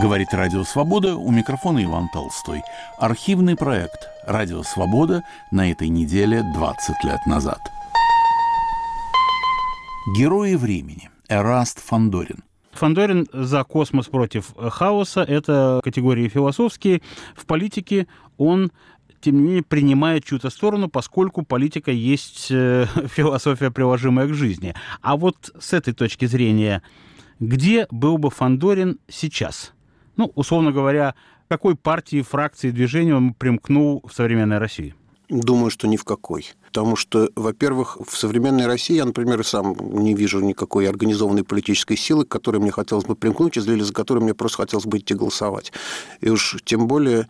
Говорит Радио Свобода, у микрофона Иван Толстой. Архивный проект «Радио Свобода» на этой неделе 20 лет назад. Герои времени. Эраст Фандорин. Фандорин за космос против хаоса. Это категории философские. В политике он, тем не менее, принимает чью-то сторону, поскольку политика есть философия, приложимая к жизни. А вот с этой точки зрения, где был бы Фандорин сейчас? Ну, условно говоря, к какой партии, фракции, движению он примкнул в современной России? Думаю, что ни в какой. Потому что, во-первых, в современной России я, например, сам не вижу никакой организованной политической силы, к которой мне хотелось бы примкнуть, или за которой мне просто хотелось бы идти голосовать. И уж тем более,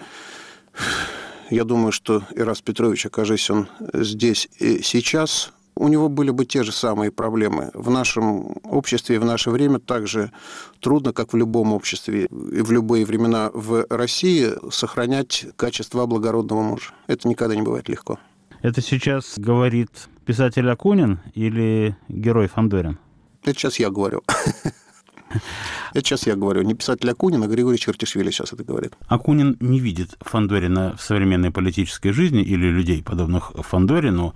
я думаю, что Эраст Петрович, окажись он здесь и сейчас, у него были бы те же самые проблемы. В нашем обществе и в наше время так же трудно, как в любом обществе и в любые времена в России, сохранять качества благородного мужа. Это никогда не бывает легко. Это сейчас говорит писатель Акунин или герой Фандорин? Это сейчас я говорю. Это сейчас я говорю. Не писатель Акунин, а Григорий Чертишвили сейчас это говорит. Акунин не видит Фандорина в современной политической жизни или людей, подобных Фандорину,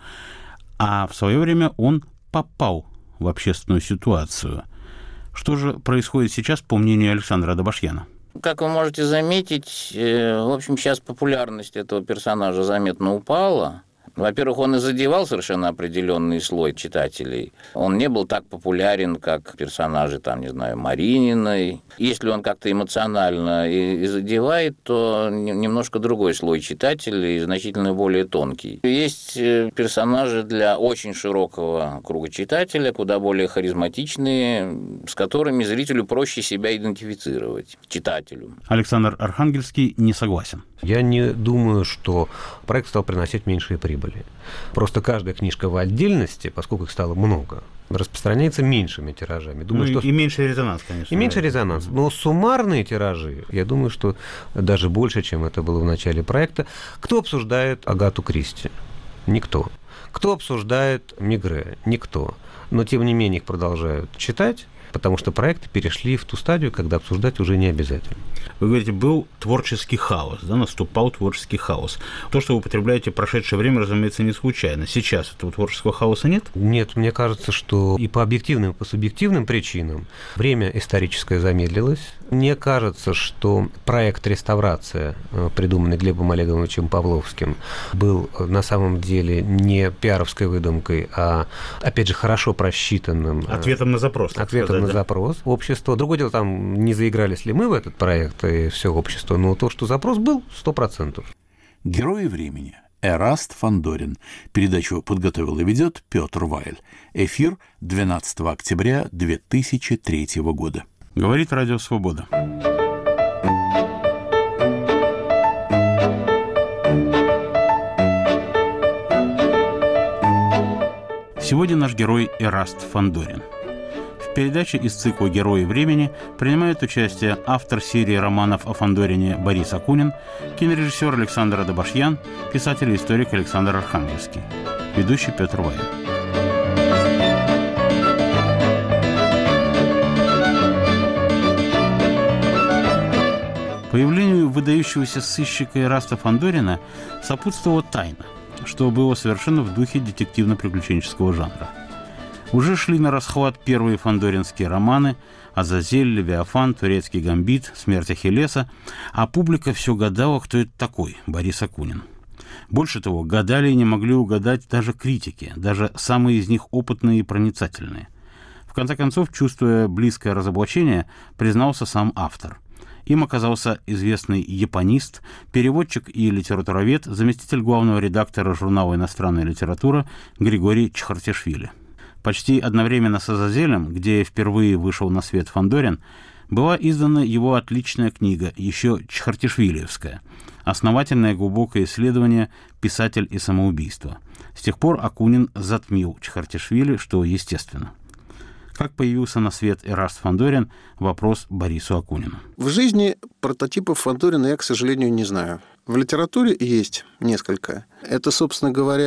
а в свое время он попал в общественную ситуацию. Что же происходит сейчас, по мнению Александра Добашьяна? Как вы можете заметить, в общем, сейчас популярность этого персонажа заметно упала. Во-первых, он и задевал совершенно определенный слой читателей. Он не был так популярен, как персонажи, там, не знаю, Марининой. Если он как-то эмоционально и задевает, то немножко другой слой читателей, значительно более тонкий. Есть персонажи для очень широкого круга читателя, куда более харизматичные, с которыми зрителю проще себя идентифицировать, читателю. Александр Архангельский не согласен. Я не думаю, что проект стал приносить меньшие прибыли. Просто каждая книжка в отдельности, поскольку их стало много, распространяется меньшими тиражами. Думаю, и меньше резонанс, конечно. И меньше резонанс. Но суммарные тиражи, я думаю, что даже больше, чем это было в начале проекта. Кто обсуждает Агату Кристи? Никто. Кто обсуждает Мегре? Никто. Но, тем не менее, их продолжают читать, потому что проекты перешли в ту стадию, когда обсуждать уже не обязательно. Вы говорите, был творческий хаос, да, наступал творческий хаос. То, что вы употребляете прошедшее время, разумеется, не случайно. Сейчас этого творческого хаоса нет? Нет, мне кажется, что и по объективным, и по субъективным причинам время историческое замедлилось. Мне кажется, что проект «Реставрация», придуманный Глебом Олеговичем Павловским, был на самом деле не пиаровской выдумкой, а, опять же, хорошо просчитанным. Ответом на запрос. На запрос общества. Другое дело, там не заигрались ли мы в этот проект и все общество, но то, что запрос был, 100%. Герои времени. Эраст Фандорин. Передачу подготовил и ведет Петр Вайль. Эфир 12 октября 2003 года. Говорит Радио Свобода. Сегодня наш герой Эраст Фандорин. В передаче из цикла «Герои времени» принимает участие автор серии романов о Фандорине Борис Акунин, кинорежиссер Александр Добашьян, писатель и историк Александр Архангельский, ведущий Петр Вайль. Появлению выдающегося сыщика Эраста Фандорина сопутствовала тайна, что было совершенно в духе детективно-приключенческого жанра. Уже шли на расхват первые фандоринские романы «Азазель», «Левиафан», «Турецкий гамбит», «Смерть Ахиллеса», а публика все гадала, кто это такой, Борис Акунин. Больше того, гадали и не могли угадать даже критики, даже самые из них опытные и проницательные. В конце концов, чувствуя близкое разоблачение, признался сам автор. Им оказался известный японист, переводчик и литературовед, заместитель главного редактора журнала «Иностранная литература» Григорий Чхартишвили. Почти одновременно с «Азазелем», где впервые вышел на свет Фандорин, была издана его отличная книга, еще чхартишвилиевская, «Основательное глубокое исследование. Писатель и самоубийство». С тех пор Акунин затмил Чхартишвили, что естественно. Как появился на свет Эраст Фандорин – вопрос Борису Акунину. В жизни прототипов Фандорина я, к сожалению, не знаю. В литературе есть несколько. Это, собственно говоря,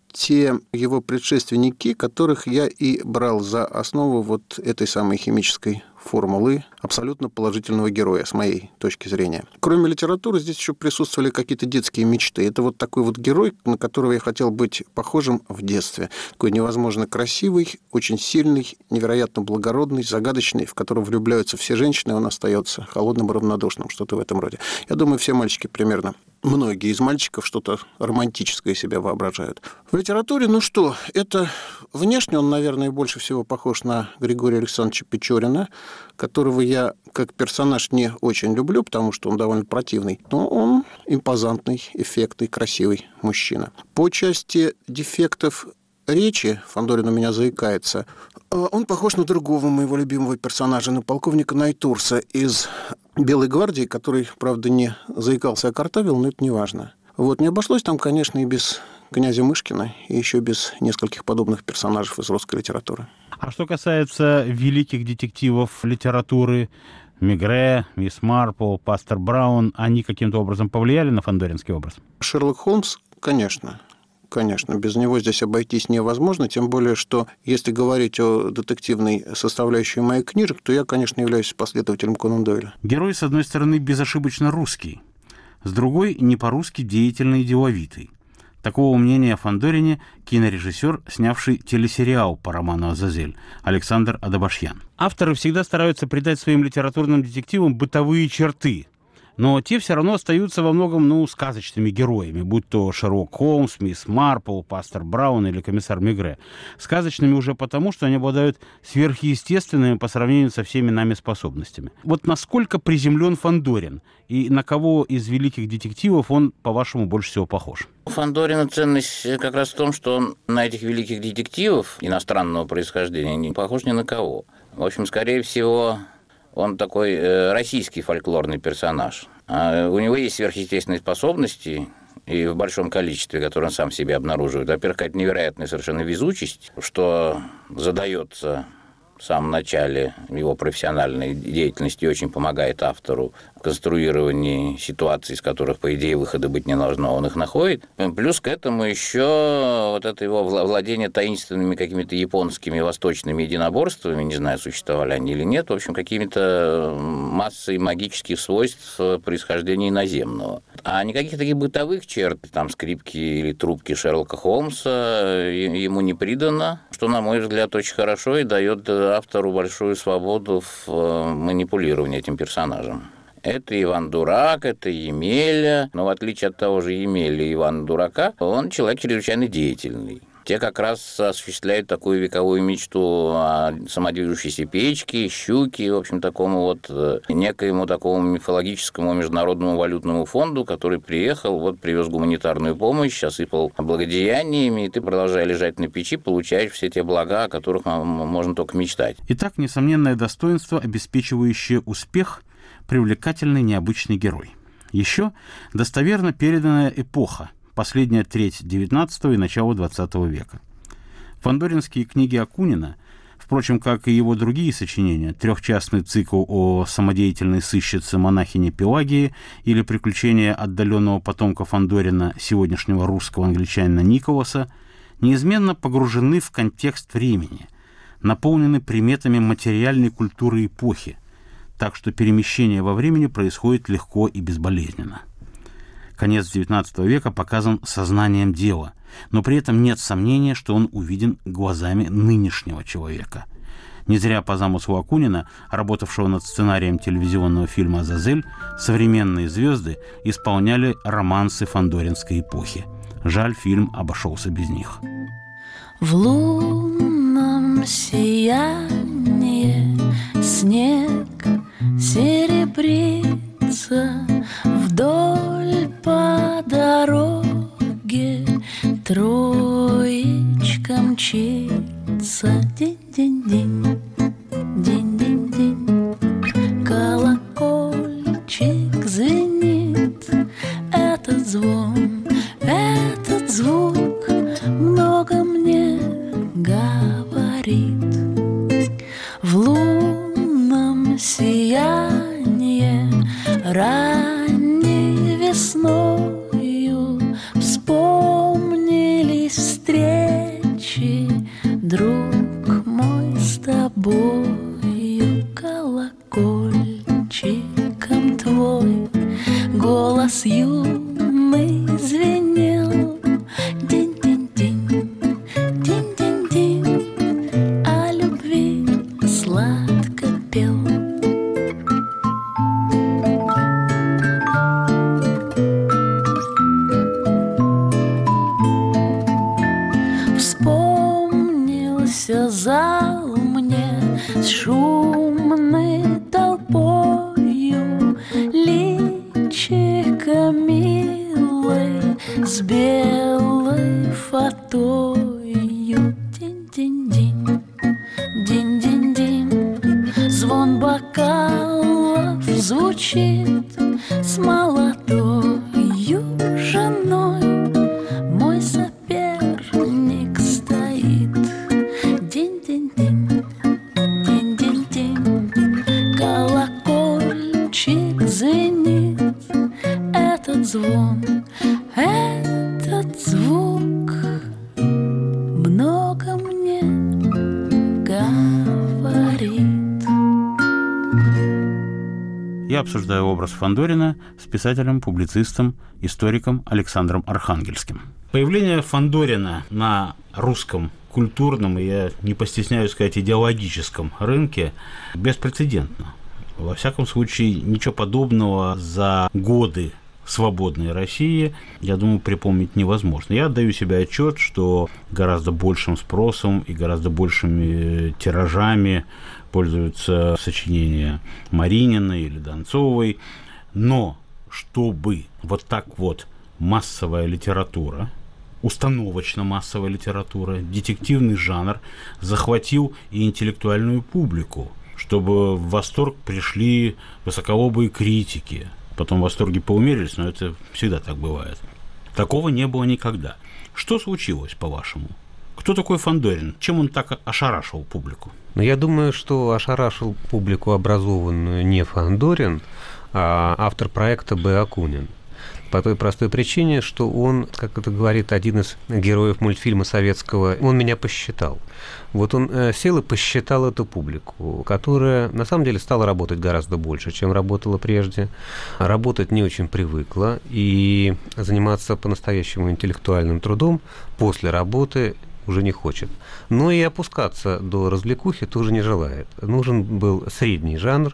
те его предшественники, которых я и брал за основу вот этой самой химической формулы абсолютно положительного героя, с моей точки зрения. Кроме литературы, здесь еще присутствовали какие-то детские мечты. Это вот такой вот герой, на которого я хотел быть похожим в детстве. Такой невозможно красивый, очень сильный, невероятно благородный, загадочный, в которого влюбляются все женщины, и он остается холодным и равнодушным, что-то в этом роде. Я думаю, все мальчики примерно, многие из мальчиков что-то романтическое себя воображают. В литературе, ну что, это внешне он, наверное, больше всего похож на Григория Александровича Печорина, которого я как персонаж не очень люблю, потому что он довольно противный, но он импозантный, эффектный, красивый мужчина. По части дефектов речи, Фандорин у меня заикается, он похож на другого моего любимого персонажа, на полковника Найтурса из «Белой гвардии», который, правда, не заикался, а картавил, но это не важно. Вот, не обошлось там, конечно, и без князя Мышкина, и еще без нескольких подобных персонажей из русской литературы. А что касается великих детективов литературы, Мегре, мисс Марпл, пастор Браун, они каким-то образом повлияли на фандоринский образ? Шерлок Холмс, конечно. Конечно, без него здесь обойтись невозможно, тем более, что если говорить о детективной составляющей моих книжек, то я, конечно, являюсь последователем Конан Дойля. Герой, с одной стороны, безошибочно русский, с другой, не по-русски деятельный и деловитый. Такого мнения о Фандорине кинорежиссер, снявший телесериал по роману «Азазель» Александр Адабашьян. Авторы всегда стараются придать своим литературным детективам бытовые черты, но те все равно остаются во многом, сказочными героями, будь то Шерлок Холмс, мисс Марпл, пастор Браун или комиссар Мегре. Сказочными уже потому, что они обладают сверхъестественными по сравнению со всеми нами способностями. Вот насколько приземлен Фандорин, и на кого из великих детективов он, по-вашему, больше всего похож? У Фандорина ценность как раз в том, что он на этих великих детективов иностранного происхождения не похож ни на кого. В общем, скорее всего, он такой российский фольклорный персонаж. У него есть сверхъестественные способности, и в большом количестве, которые он сам себе обнаруживает. Во-первых, какая-то невероятная совершенно везучесть, что задается в самом начале его профессиональной деятельности и очень помогает автору в конструировании ситуаций, из которых, по идее, выхода быть не должно, он их находит. Плюс к этому еще вот это его владение таинственными какими-то японскими восточными единоборствами, не знаю, существовали они или нет, в общем, какими-то массой магических свойств происхождения иноземного. А никаких таких бытовых черт, там, скрипки или трубки Шерлока Холмса ему не придано, что, на мой взгляд, очень хорошо и дает автору большую свободу в манипулировании этим персонажем. Это Иван Дурак, это Емеля, но в отличие от того же Емеля и Ивана Дурака, он человек чрезвычайно деятельный. Те как раз осуществляют такую вековую мечту о самодвижущейся печке, щуке, в общем, такому вот некоему такому мифологическому международному валютному фонду, который приехал, вот привез гуманитарную помощь, осыпал благодеяниями, и ты, продолжая лежать на печи, получаешь все те блага, о которых можно только мечтать. Итак, несомненное достоинство, обеспечивающее успех, привлекательный необычный герой. Еще достоверно переданная эпоха, последняя треть XIX и начало XX века. Фандоринские книги Акунина, впрочем, как и его другие сочинения, трехчастный цикл о самодеятельной сыщице монахине Пелагии или приключения отдаленного потомка Фандорина, сегодняшнего русского англичанина Николаса, неизменно погружены в контекст времени, наполнены приметами материальной культуры эпохи, так что перемещение во времени происходит легко и безболезненно. Конец XIX века показан сознанием дела, но при этом нет сомнения, что он увиден глазами нынешнего человека. Не зря по замыслу Акунина, работавшего над сценарием телевизионного фильма «Азазель», современные звезды исполняли романсы фандоринской эпохи. Жаль, фильм обошелся без них. В лунном сиянии снег серебрится, вдоль по дороге троечка мчится. Динь-динь-динь, динь-динь-динь, колокольчик звенит. Этот звон, этот звук много мне говорит. В лунном сиянии ранней весною вспомнились встречи тобою, колокольчиком твой голос юный звенел. Динь-динь-динь, динь-динь-динь, о любви сладко пел. Вспомнился зал мне с шумной толпою, личико милой с белой фатою. Динь-динь-динь, динь-динь-динь, звон бокалов звучит с молодою женой. Мой соперник стоит. Динь-динь-динь, динь-динь-динь, колокольчик звенит. Этот звон, этот звук много мне говорит. Я обсуждаю образ Фандорина с писателем, публицистом, историком Александром Архангельским. Появление Фандорина на русском культурном, и я не постесняюсь сказать, идеологическом рынке беспрецедентно. Во всяком случае, ничего подобного за годы свободной России, я думаю, припомнить невозможно. Я отдаю себе отчет, что гораздо большим спросом и гораздо большими тиражами пользуются сочинения Маринина или Донцовой. Но чтобы вот так вот массовая литература, установочно-массовая литература, детективный жанр захватил и интеллектуальную публику, чтобы в восторг пришли высоколобые критики. Потом восторги поумерились, но это всегда так бывает. Такого не было никогда. Что случилось, по-вашему? Кто такой Фандорин? Чем он так ошарашил публику? Но я думаю, что ошарашил публику образованную не Фандорин, а автор проекта Б. Акунин. По той простой причине, что он, как это говорит один из героев мультфильма советского, он меня посчитал. Вот он сел и посчитал эту публику, которая на самом деле стала работать гораздо больше, чем работала прежде. Работать не очень привыкла и заниматься по-настоящему интеллектуальным трудом после работы уже не хочет. Но и опускаться до развлекухи тоже не желает. Нужен был средний жанр,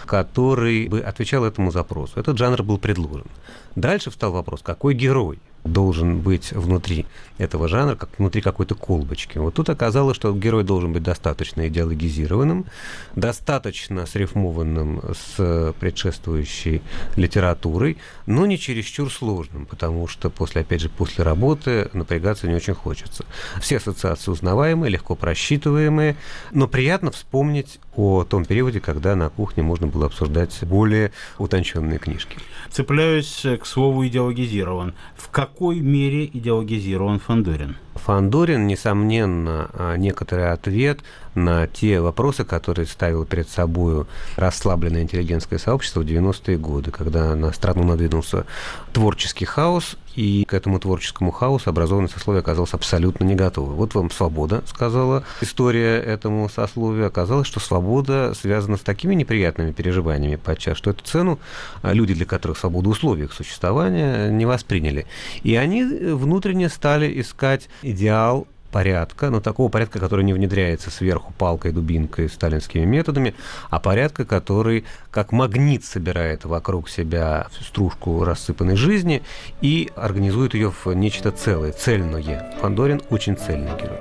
который бы отвечал этому запросу. Этот жанр был предложен. Дальше встал вопрос, какой герой должен быть внутри этого жанра, как внутри какой-то колбочки. Вот тут оказалось, что герой должен быть достаточно идеологизированным, достаточно срифмованным с предшествующей литературой, но не чересчур сложным, потому что опять же, после работы напрягаться не очень хочется. Все ассоциации узнаваемые, легко просчитываемые, но приятно вспомнить о том периоде, когда на кухне можно было обсуждать более утонченные книжки. Цепляюсь к слову «идеологизирован». В какой мере идеологизирован Фандорин? Фандорин, несомненно, некоторый ответ на те вопросы, которые ставило перед собой расслабленное интеллигентское сообщество в 90-е годы, когда на страну надвинулся творческий хаос, и к этому творческому хаосу образованное сословие оказалось абсолютно не готово. Вот вам свобода, сказала история этому сословию. Оказалось, что свобода связана с такими неприятными переживаниями подчас, что эту цену люди, для которых свобода условий их существования, не восприняли. И они внутренне стали искать идеал порядка, но такого порядка, который не внедряется сверху палкой, дубинкой, сталинскими методами, а порядка, который как магнит собирает вокруг себя стружку рассыпанной жизни и организует ее в нечто целое, цельное. Фандорин очень цельный герой.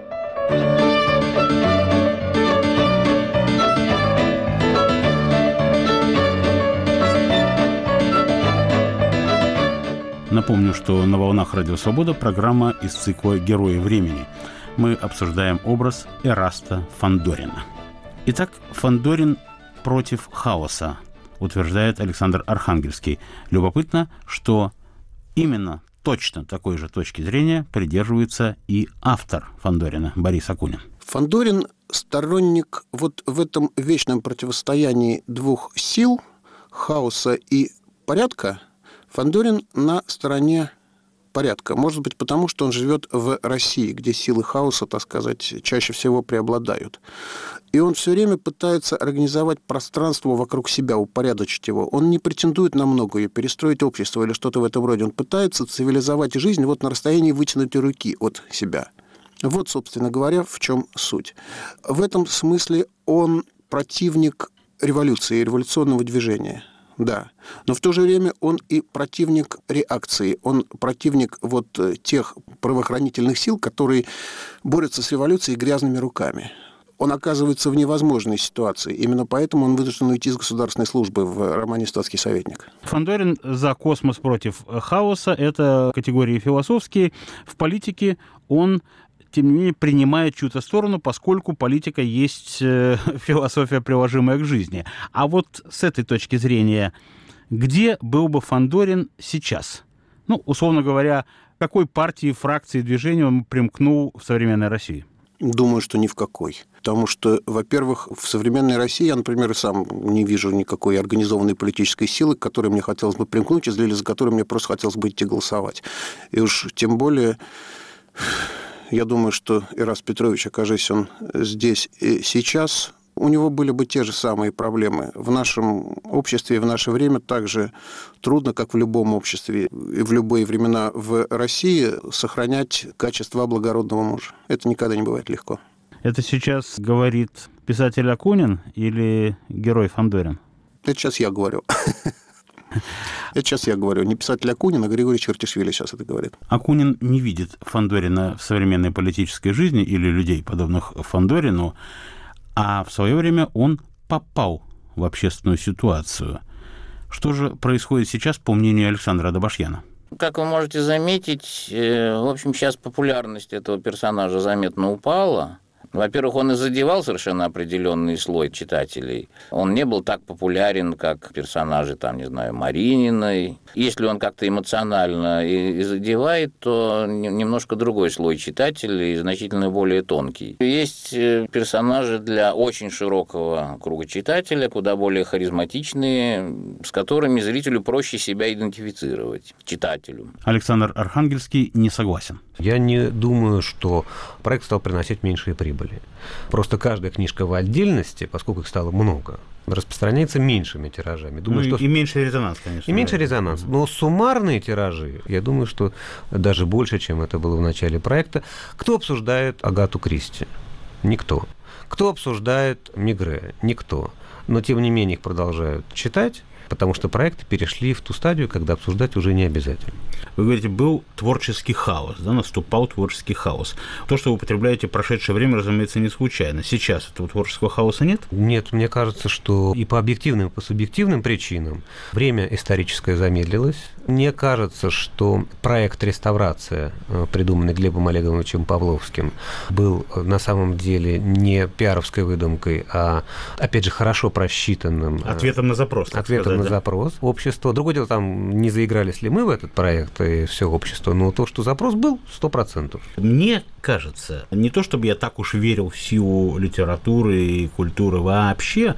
Напомню, что на «Волнах Радио Свобода» программа из цикла «Герои времени». Мы обсуждаем образ Эраста Фандорина. Итак, Фандорин против хаоса, утверждает Александр Архангельский. Любопытно, что именно точно такой же точки зрения придерживается и автор Фандорина Борис Акунин. Фандорин сторонник вот в этом вечном противостоянии двух сил, хаоса и порядка. Фандорин на стороне порядка. Может быть, потому что он живет в России, где силы хаоса, так сказать, чаще всего преобладают. И он все время пытается организовать пространство вокруг себя, упорядочить его. Он не претендует на многое, перестроить общество или что-то в этом роде. Он пытается цивилизовать жизнь вот на расстоянии вытянутой руки от себя. Вот, собственно говоря, в чем суть. В этом смысле он противник революции, революционного движения. Да, но в то же время он и противник реакции, он противник вот тех правоохранительных сил, которые борются с революцией грязными руками. Он оказывается в невозможной ситуации. Именно поэтому он вынужден уйти из государственной службы в романе «Статский советник». Фандорин за космос против хаоса. Это категории философские. В политике он, тем не менее, принимает чью-то сторону, поскольку политика есть философия, приложимая к жизни. А вот с этой точки зрения, где был бы Фандорин сейчас? Ну, условно говоря, к какой партии, фракции, движению он примкнул в современной России? Думаю, что ни в какой. Потому что, во-первых, в современной России я, например, сам не вижу никакой организованной политической силы, к которой мне хотелось бы примкнуть, или за которой мне просто хотелось бы идти голосовать. И уж тем более, я думаю, что Эраст Петрович, окажись он здесь и сейчас, у него были бы те же самые проблемы. В нашем обществе и в наше время так же трудно, как в любом обществе и в любые времена в России, сохранять качества благородного мужа. Это никогда не бывает легко. Это сейчас говорит писатель Акунин или герой Фандорин? Это сейчас я говорю. Это сейчас я говорю. Не писатель Акунин, а Григорий Чертишвили сейчас это говорит. Акунин не видит Фандорина в современной политической жизни или людей, подобных Фандорину, а в свое время он попал в общественную ситуацию. Что же происходит сейчас, по мнению Александра Добашьяна? Как вы можете заметить, в общем, сейчас популярность этого персонажа заметно упала. Во-первых, он и задевал совершенно определенный слой читателей. Он не был так популярен, как персонажи, там, не знаю, Марининой. Если он как-то эмоционально и задевает, то немножко другой слой читателей, значительно более тонкий. Есть персонажи для очень широкого круга читателя, куда более харизматичные, с которыми зрителю проще себя идентифицировать, читателю. Александр Архангельский не согласен. Я не думаю, что проект стал приносить меньшие прибыли. Просто каждая книжка в отдельности, поскольку их стало много, распространяется меньшими тиражами. Думаю, что... И меньше резонанс, конечно. И меньше резонанс. Но суммарные тиражи, я думаю, что даже больше, чем это было в начале проекта. Кто обсуждает Агату Кристи? Никто. Кто обсуждает Мегре? Никто. Но, тем не менее, их продолжают читать, потому что проекты перешли в ту стадию, когда обсуждать уже не обязательно. Вы говорите, был творческий хаос, да, наступал творческий хаос. То, что вы употребляете прошедшее время, разумеется, не случайно. Сейчас этого творческого хаоса нет? Нет, мне кажется, что и по объективным, и по субъективным причинам время историческое замедлилось. Мне кажется, что проект «Реставрация», придуманный Глебом Олеговичем Павловским, был на самом деле не пиаровской выдумкой, а, опять же, хорошо просчитанным. Ответом на запрос. Ответом на запрос общества. Другое дело, там не заигрались ли мы в этот проект и все общество, но то, что запрос был, 100%. Мне кажется, не то чтобы я так уж верил в силу литературы и культуры вообще,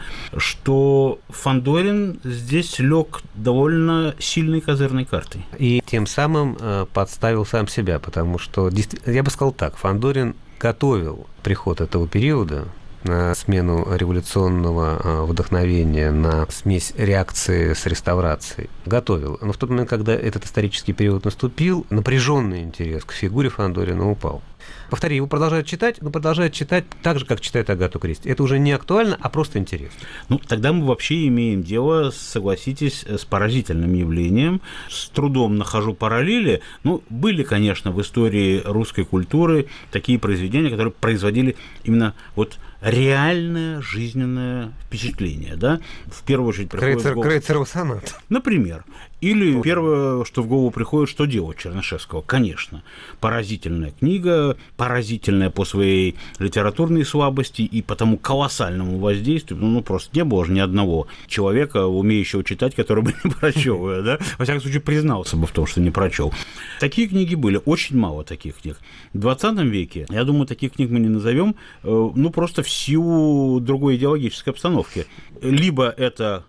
что Фандорин здесь лег довольно сильной козырной картой. И тем самым подставил сам себя, потому что, я бы сказал так, Фандорин готовил приход этого периода на смену революционного вдохновения, на смесь реакции с реставрацией. Готовил. Но в тот момент, когда этот исторический период наступил, напряженный интерес к фигуре Фандорина упал. Повтори, его продолжают читать, но продолжают читать так же, как читает Агату Кристи. Это уже не актуально, а просто интересно. Ну, тогда мы вообще имеем дело, согласитесь, с поразительным явлением. С трудом нахожу параллели. Ну, были, конечно, в истории русской культуры такие произведения, которые производили именно вот реальное жизненное впечатление, да? В первую очередь приходит в голову... Крейцеров сонат. Например. Или первое, что в голову приходит, «Что делать» Чернышевского. Конечно. Поразительная книга, поразительная по своей литературной слабости и по тому колоссальному воздействию. Ну, просто не было же ни одного человека, умеющего читать, который бы не прочел, да? Во всяком случае, признался бы в том, что не прочел. Такие книги были, очень мало таких книг. В 20 веке, я думаю, таких книг мы не назовем, ну, просто в силу другой идеологической обстановки. Либо это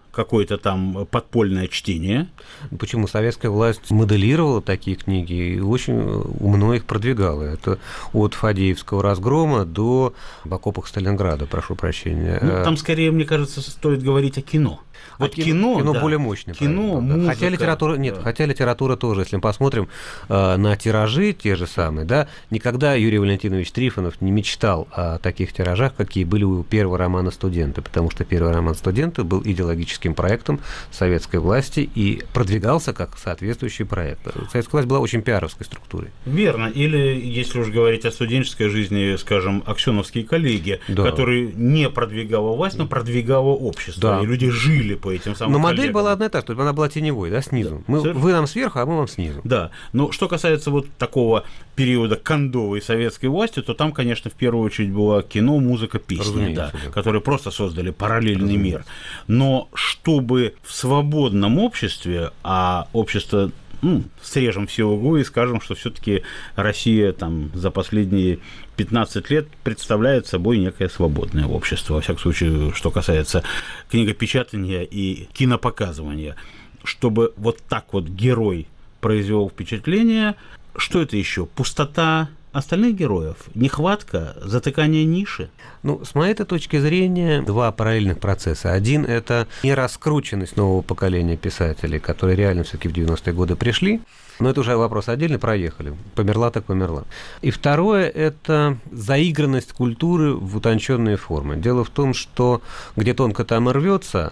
какое-то там подпольное чтение. Почему? Советская власть моделировала такие книги и очень умно их продвигала. Это от Фадеевского разгрома до «В окопах Сталинграда», прошу прощения. Ну, там скорее, мне кажется, стоит говорить о кино. Вот кино да, более мощное. Кино, музыка. Хотя литература, нет, да. Хотя литература тоже, если мы посмотрим на тиражи те же самые, да, никогда Юрий Валентинович Трифонов не мечтал о таких тиражах, какие были у первого романа «Студенты», потому что первый роман «Студенты» был идеологическим проектом советской власти и продвигался как соответствующий проект. Советская власть была очень пиаровской структурой. Верно. Или, если уж говорить о студенческой жизни, скажем, аксеновские коллеги, да. которые не продвигала власть, но продвигала общество, да. и люди жили по этим самым Но модель коллегам. была одна и та, чтобы она была теневой, да, снизу. Да. Вы нам сверху, а мы вам снизу. Да. Но что касается вот такого периода кондовой советской власти, то там, конечно, в первую очередь было кино, музыка, песни, да, которые просто создали параллельный мир. Но чтобы в свободном обществе, а общество... срежем все углы и скажем, что все-таки Россия там за последние 15 лет представляет собой некое свободное общество. Во всяком случае, что касается книгопечатания и кинопоказывания. Чтобы вот так вот герой произвел впечатление, что это еще? Пустота остальных героев? Нехватка? Затыкание ниши? Ну, с моей точки зрения, два параллельных процесса. Один – это нераскрученность нового поколения писателей, которые реально все-таки в 90-е годы пришли. Но это уже вопрос отдельный, проехали. Померла так померла. И второе – это заигранность культуры в утонченные формы. Дело в том, что где тонко там и рвется,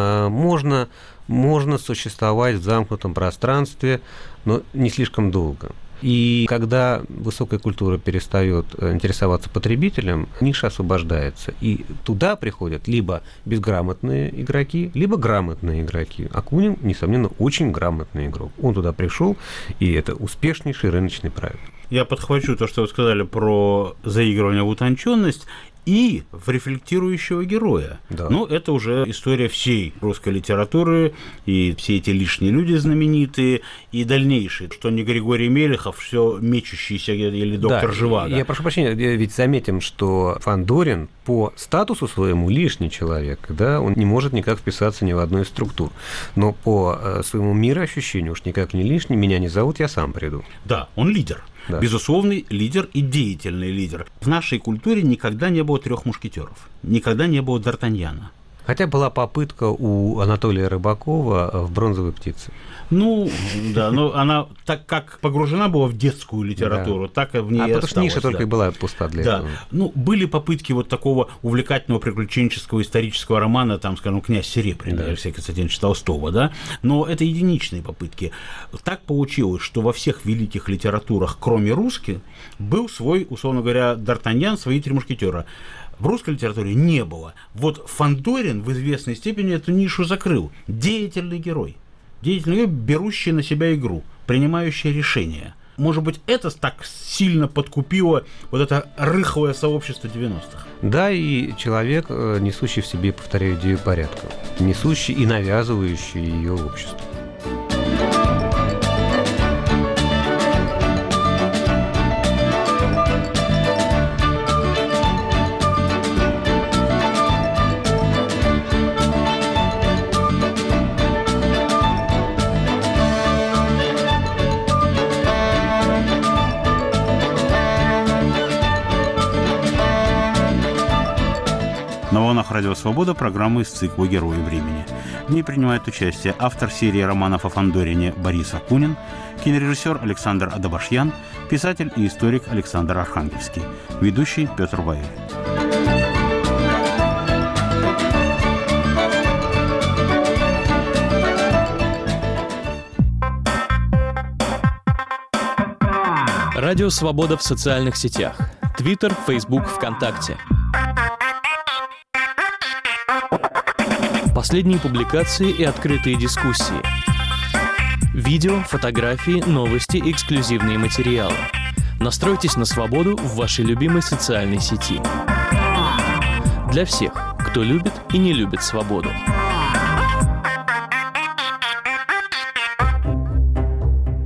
можно существовать в замкнутом пространстве, но не слишком долго. И когда высокая культура перестает интересоваться потребителем, ниша освобождается. И туда приходят либо безграмотные игроки, либо грамотные игроки. Акунин, несомненно, очень грамотный игрок. Он туда пришел, и это успешнейший рыночный проект. Я подхвачу то, что вы сказали про заигрывание в утонченность и в рефлектирующего героя. Да. Ну, это уже история всей русской литературы, и все эти лишние люди знаменитые, и дальнейшие, что не Григорий Мелехов, все мечущийся, или доктор Живаго. Я прошу прощения, ведь заметим, что Фандорин по статусу своему лишний человек, да, он не может никак вписаться ни в одну из структур, но по своему мироощущению уж никак не лишний, меня не зовут, я сам приду. Да, он лидер. Да. Безусловный лидер и деятельный лидер. В нашей культуре никогда не было трех мушкетеров, никогда не было Д'Артаньяна. Хотя была попытка у Анатолия Рыбакова в «Бронзовой птице». Ну, да, но она так как погружена была в детскую литературу, да. так и в ней и осталась. А потому что ниша только и была пуста для этого. Ну, были попытки вот такого увлекательного приключенческого исторического романа, там, скажем, «Князь Серебряный», да. Алексея Константиновича Толстого, да, но это единичные попытки. Так получилось, что во всех великих литературах, кроме русских, был свой, условно говоря, Д'Артаньян, свои три мушкетера. В русской литературе не было. Вот Фандорин в известной степени эту нишу закрыл. Деятельный герой. Деятельный герой, берущий на себя игру, принимающий решения. Может быть, это так сильно подкупило вот это рыхлое сообщество 90-х? Да, и человек, несущий в себе, повторяю, идею порядка. Несущий и навязывающий ее обществу. На волнах Радио Свобода программа из цикла «Герои времени». В ней принимает участие автор серии романов о Фандорине Борис Акунин, кинорежиссер Александр Адабашьян, писатель и историк Александр Архангельский, ведущий Петр Ваиль. Радио Свобода в социальных сетях. Твиттер, Фейсбук, ВКонтакте. Последние публикации и открытые дискуссии. Видео, фотографии, новости, эксклюзивные материалы. Настройтесь на свободу в вашей любимой социальной сети. Для всех, кто любит и не любит свободу.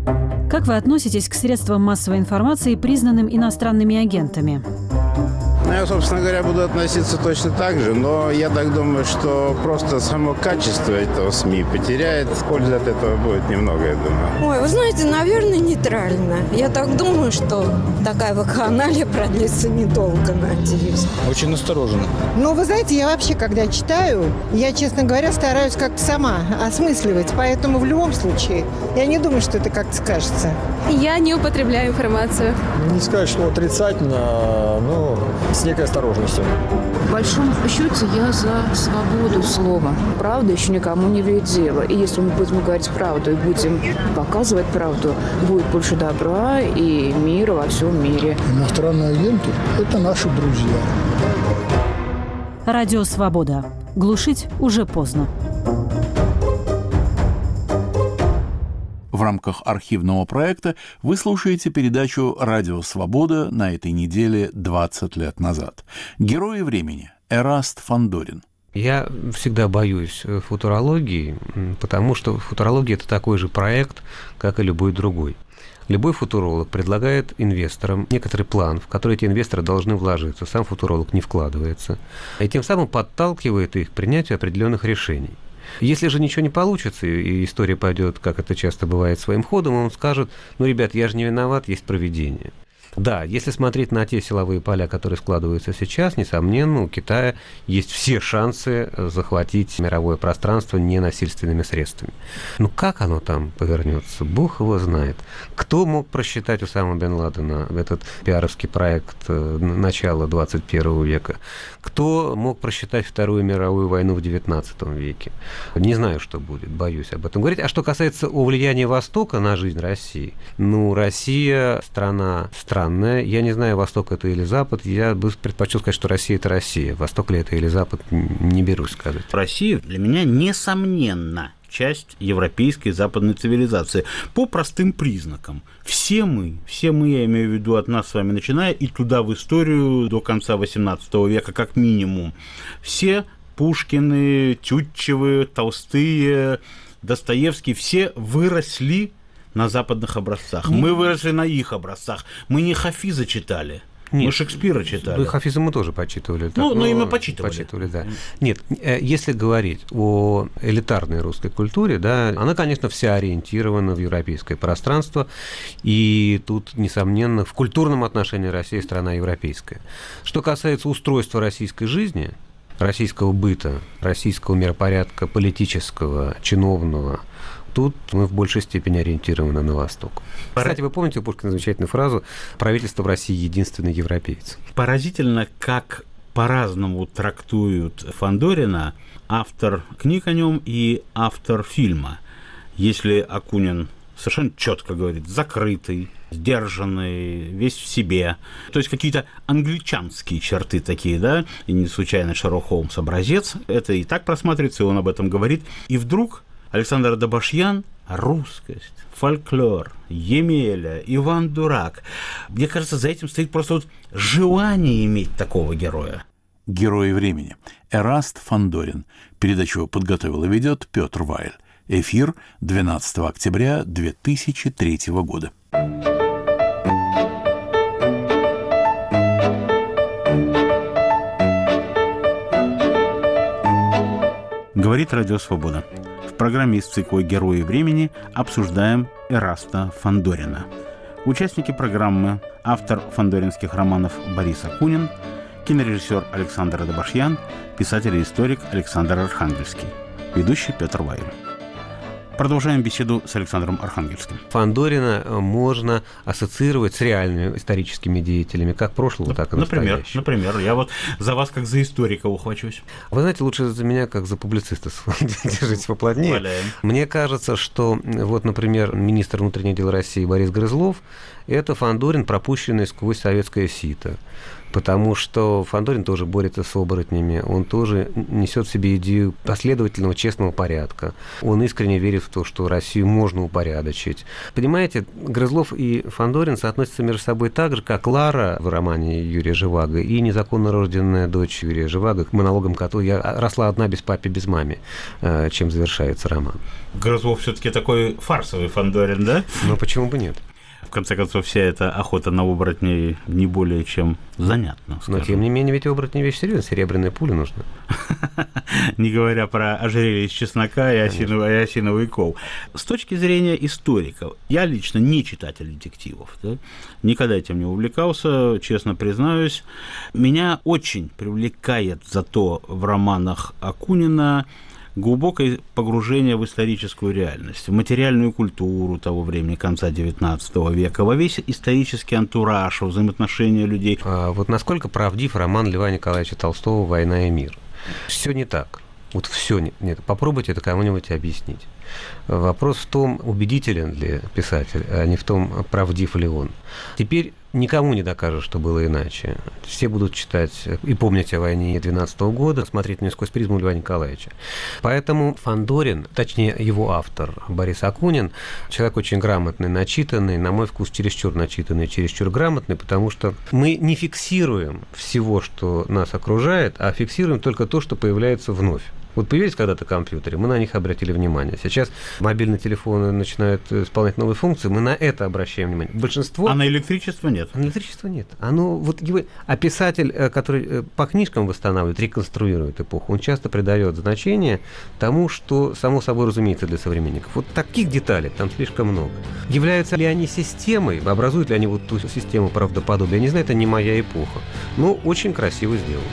Как вы относитесь к средствам массовой информации, признанным иностранными агентами? Я, собственно говоря, буду относиться точно так же, но я так думаю, что просто само качество этого СМИ потеряет. Пользы от этого будет немного, я думаю. Ой, вы знаете, наверное, нейтрально. Я так думаю, что такая вакханалия продлится недолго, надеюсь. Очень настороженно. Ну, вы знаете, я вообще, когда читаю, я, честно говоря, стараюсь как-то сама осмысливать. Поэтому в любом случае я не думаю, что это как-то скажется. Я не употребляю информацию. Не сказать, что отрицательно, но с некой осторожностью. В большом счете я за свободу слова. Правда еще никому не вредила. И если мы будем говорить правду и будем показывать правду, будет больше добра и мира во всем мире. Иностранные агенты – это наши друзья. Радио «Свобода». Глушить уже поздно. В рамках архивного проекта вы слушаете передачу «Радио Свобода» на этой неделе 20 лет назад. Герои времени. Эраст Фандорин. Я всегда боюсь футурологии, потому что футурология – это такой же проект, как и любой другой. Любой футуролог предлагает инвесторам некоторый план, в который эти инвесторы должны вложиться. Сам футуролог не вкладывается. И тем самым подталкивает их к принятию определенных решений. Если же ничего не получится, и история пойдет, как это часто бывает, своим ходом, он скажет: ну, ребят, я же не виноват, есть провидение. Да, если смотреть на те силовые поля, которые складываются сейчас, несомненно, у Китая есть все шансы захватить мировое пространство ненасильственными средствами. Ну, как оно там повернется, Бог его знает. Кто мог просчитать Усаму бен Ладена этот пиаровский проект начала 21 века? Кто мог просчитать Вторую мировую войну в 19 веке? Не знаю, что будет, боюсь об этом говорить. А что касается влияния Востока на жизнь России, ну, Россия страна странная. Я не знаю, Восток это или Запад. Я бы предпочел сказать, что Россия – это Россия. Восток ли это или Запад, не берусь сказать. Россия для меня, несомненно, часть европейской западной цивилизации по простым признакам. Все мы, я имею в виду от нас с вами начиная, и туда в историю до конца XVIII века как минимум, все Пушкины, Тютчевы, Толстые, Достоевский, все выросли на западных образцах. Мы выросли на их образцах. Мы не Хафиза читали. Нет, мы Шекспира читали. Ну, Хафиза мы тоже почитывали. Ну, именно почитывали. Почитывали, да. Нет, если говорить о элитарной русской культуре, да, она, конечно, вся ориентирована в европейское пространство, и тут, несомненно, в культурном отношении Россия страна европейская. Что касается устройства российской жизни, российского быта, российского миропорядка политического, чиновного, тут мы в большей степени ориентированы на Восток. Кстати, вы помните у Пушкина замечательную фразу «Правительство в России единственный европеец». Поразительно, как по-разному трактуют Фандорина автор книг о нем и автор фильма. Если Акунин совершенно четко говорит: закрытый, сдержанный, весь в себе. То есть какие-то англичанские черты такие, да, и не случайно Шерлок Холмс образец. Это и так просматривается, и он об этом говорит. И вдруг Александр Добашьян – русскость, фольклор, Емеля, Иван Дурак. Мне кажется, за этим стоит просто вот желание иметь такого героя. Герои времени. Эраст Фандорин. Передачу подготовил и ведет Петр Вайль. Эфир 12 октября 2003 года. Говорит Радио Свобода. В программе из цикла «Герои времени» обсуждаем Эраста Фандорина. Участники программы: автор фандоринских романов Борис Акунин, кинорежиссер Александр Добашьян, писатель и историк Александр Архангельский. Ведущий Петр Вайль. Продолжаем беседу с Александром Архангельским. Фандорина можно ассоциировать с реальными историческими деятелями, как прошлого, так и настоящего. Например, я вот за вас как за историка ухвачусь. Вы знаете, лучше за меня как за публициста держитесь поплотнее. Валяем. Мне кажется, что вот, например, министр внутренних дел России Борис Грызлов – это Фандорин, пропущенный сквозь советское сито. Потому что Фандорин тоже борется с оборотнями, он тоже несет в себе идею последовательного, честного порядка. Он искренне верит в то, что Россию можно упорядочить. Понимаете, Грызлов и Фандорин соотносятся между собой так же, как Лара в романе Юрия Живаго и незаконно рожденная дочь Юрия Живаго, монологом которой «Я росла одна без папы, без мамы», чем завершается роман. Грызлов все-таки такой фарсовый Фандорин, да? Ну, почему бы нет? В конце концов, вся эта охота на оборотней не более чем занятна. Но, тем не менее, ведь оборотни вещь серьезная, серебряная пуля нужна. Не говоря про ожерелье из чеснока и осиновый кол. С точки зрения историков, я лично не читатель детективов, да? Никогда этим не увлекался, честно признаюсь. Меня очень привлекает зато в романах Акунина глубокое погружение в историческую реальность, в материальную культуру того времени, конца XIX века, во весь исторический антураж, во взаимоотношения людей. А вот насколько правдив роман Льва Николаевича Толстого «Война и мир»? Все не так. Вот все нет. Попробуйте это кому-нибудь объяснить. Вопрос в том, убедителен ли писатель, а не в том, правдив ли он. Теперь никому не докажешь, что было иначе. Все будут читать и помнить о войне 12 года, смотреть на нее сквозь призму Льва Николаевича. Поэтому Фандорин, точнее его автор Борис Акунин, человек очень грамотный, начитанный, на мой вкус чересчур начитанный, чересчур грамотный, потому что мы не фиксируем всего, что нас окружает, а фиксируем только то, что появляется вновь. Вот появились когда-то компьютеры, мы на них обратили внимание. Сейчас мобильные телефоны начинают исполнять новые функции, мы на это обращаем внимание. Большинство... А на электричество нет? На электричество нет. А писатель, который по книжкам восстанавливает, реконструирует эпоху, он часто придает значение тому, что само собой разумеется для современников. Вот таких деталей там слишком много. Являются ли они системой, образуют ли они вот ту систему правдоподобия? Я не знаю, это не моя эпоха. Но очень красиво сделано.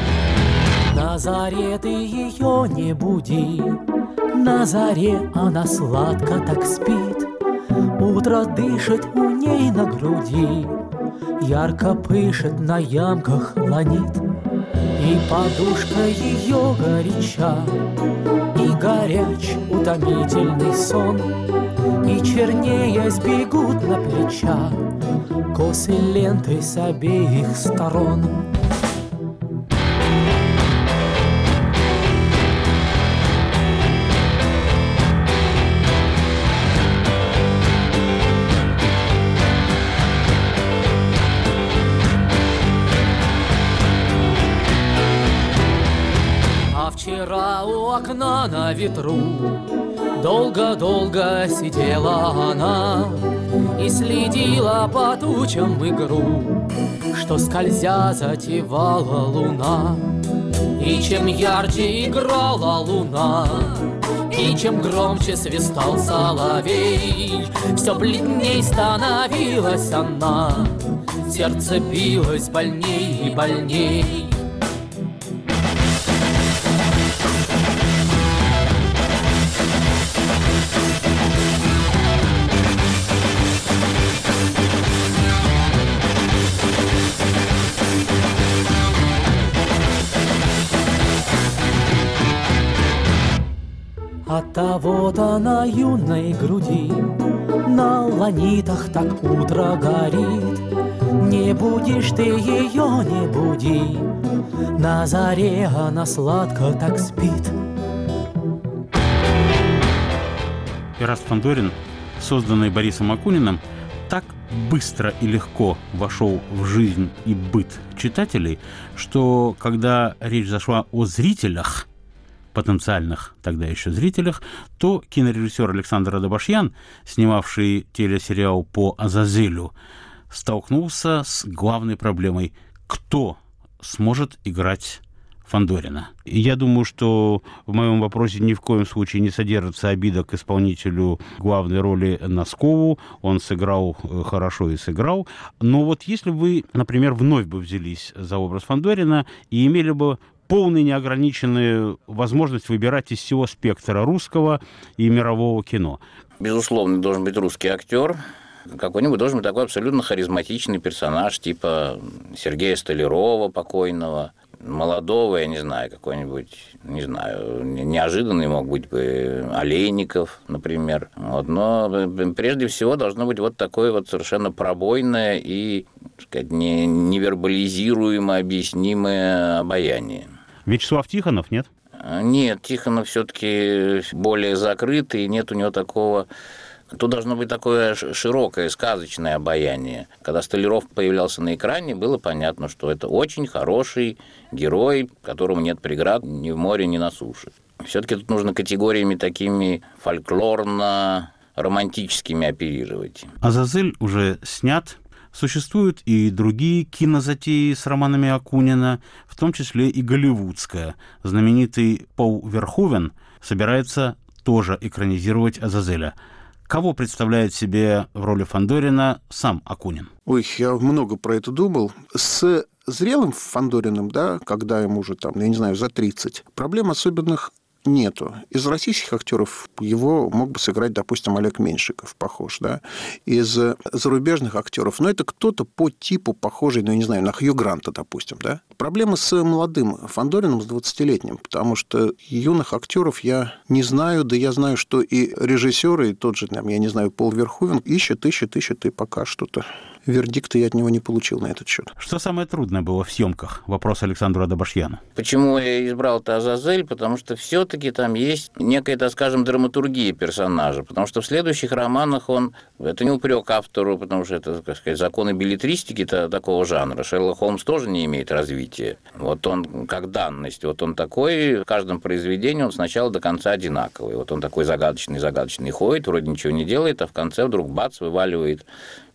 На заре ты ее не буди, на заре она сладко так спит. Утро дышит у ней на груди, ярко пышет на ямках ланит. И подушка ее горяча, и горяч утомительный сон, и чернее сбегут на плеча косы ленты с обеих сторон. Вчера у окна на ветру долго-долго сидела она и следила по тучам игру, что скользя затевала луна. И чем ярче играла луна, и чем громче свистал соловей, все бледней становилась она, сердце билось больней и больней. Оттого-то на юной груди, на ланитах так утро горит. Не будешь ты ее, не буди, на заре она сладко так спит. Эраст Фандорин, созданный Борисом Акуниным, так быстро и легко вошел в жизнь и быт читателей, что когда речь зашла о зрителях, потенциальных тогда еще зрителях, то кинорежиссер Александр Адабашьян, снимавший телесериал по Азазелю, столкнулся с главной проблемой: кто сможет играть Фандорина. И я думаю, что в моем вопросе ни в коем случае не содержится обида к исполнителю главной роли Носкову. Он сыграл хорошо и сыграл. Но вот если вы, например, вновь бы взялись за образ Фандорина и имели бы полную неограниченную возможность выбирать из всего спектра русского и мирового кино. Безусловно, должен быть русский актер. Какой-нибудь должен быть такой абсолютно харизматичный персонаж, типа Сергея Столярова покойного, молодого, я не знаю, какой-нибудь, не знаю, неожиданный мог быть бы Олейников, например. Вот. Но прежде всего должно быть вот такое вот совершенно пробойное и, так сказать, невербализируемо объяснимое обаяние. Вячеслав Тихонов, нет? Нет, Тихонов все-таки более закрытый, нет у него такого... Тут должно быть такое широкое, сказочное обаяние. Когда Столяров появлялся на экране, было понятно, что это очень хороший герой, которому нет преград ни в море, ни на суше. Все-таки тут нужно категориями такими фольклорно романтическими оперировать. «Азазель» уже снят. Существуют и другие кинозатеи с романами Акунина, в том числе и голливудская. Знаменитый Пол Верховен собирается тоже экранизировать «Азазеля». Кого представляет себе в роли Фандорина сам Акунин? Ой, я много про это думал. С зрелым Фандориным, да, когда ему уже там, я не знаю, за 30, проблем особенных нету. Из российских актеров его мог бы сыграть, допустим, Олег Меньшиков, похож, да. Из зарубежных актеров, но это кто-то по типу похожий, ну, я не знаю, на Хью Гранта, допустим, да. Проблема с молодым Фандориным, с 20-летним, потому что юных актеров я не знаю, да я знаю, что и режиссеры, и тот же, там, я не знаю, Пол Верховен ищет, и пока что-то. Вердикта я от него не получил на этот счет. Что самое трудное было в съемках? Вопрос Александру Адабашьяну. Почему я избрал-то «Азазель»? Потому что все-таки там есть некая, так скажем, драматургия персонажа. Потому что в следующих романах это не упрек автору, потому что это, так сказать, законы беллетристики такого жанра. Шерлок Холмс тоже не имеет развития. Вот он как данность. Вот он такой, в каждом произведении он сначала до конца одинаковый. Вот он такой загадочный ходит, вроде ничего не делает, а в конце вдруг бац, вываливает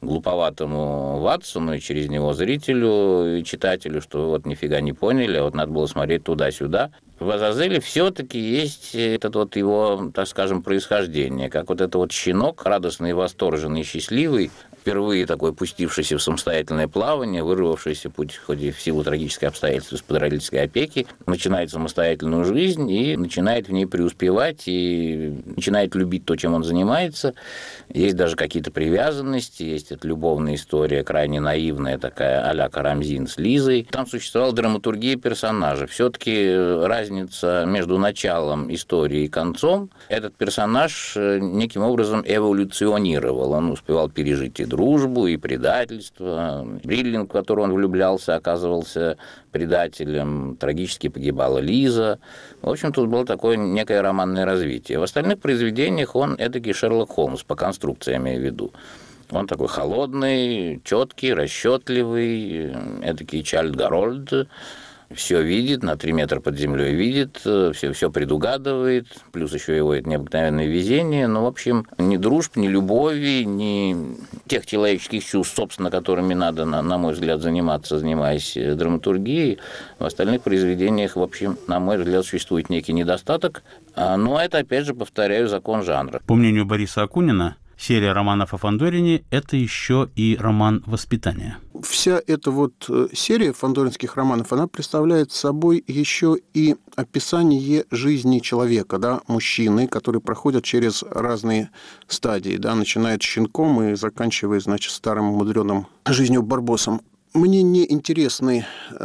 глуповатому Ватсону и через него зрителю и читателю, что вот нифига не поняли, вот надо было смотреть туда-сюда. В «Азазеле» все-таки есть это вот его, так скажем, происхождение, как вот это вот щенок, радостный, восторженный, счастливый, впервые такой пустившийся в самостоятельное плавание, вырвавшийся путь, хоть и в силу трагических обстоятельств из-под родительской опеки, начинает самостоятельную жизнь и начинает в ней преуспевать, и начинает любить то, чем он занимается. Есть даже какие-то привязанности, есть эта любовная история, крайне наивная такая, а-ля Карамзин с Лизой. Там существовала драматургия персонажа. Все-таки разница между началом истории и концом. Этот персонаж неким образом эволюционировал. Он успевал пережить и дружбу, и предательство. Бриллинг, в которого он влюблялся, оказывался предателем. Трагически погибала Лиза. В общем, тут было такое некое романное развитие. В остальных произведениях он эдакий Шерлок Холмс, по конструкции я имею в виду. Он такой холодный, четкий, расчетливый, эдакий Чайльд Гарольд. Все видит, на 3 метра под землей видит, все предугадывает, плюс еще его это необыкновенное везение. Но, в общем, ни дружб, ни любови, ни тех человеческих чувств, собственно, которыми надо, на мой взгляд, заниматься, занимаясь драматургией. В остальных произведениях, в общем, на мой взгляд, существует некий недостаток. Но это, опять же, повторяю, закон жанра. По мнению Бориса Акунина, серия романов о Фандорине – это еще и роман воспитания. Вся эта вот серия фандоринских романов, она представляет собой еще и описание жизни человека, да, мужчины, который проходит через разные стадии, да, начиная с щенком и заканчивая, значит, старым мудреным жизнью Барбосом. Мне не интересны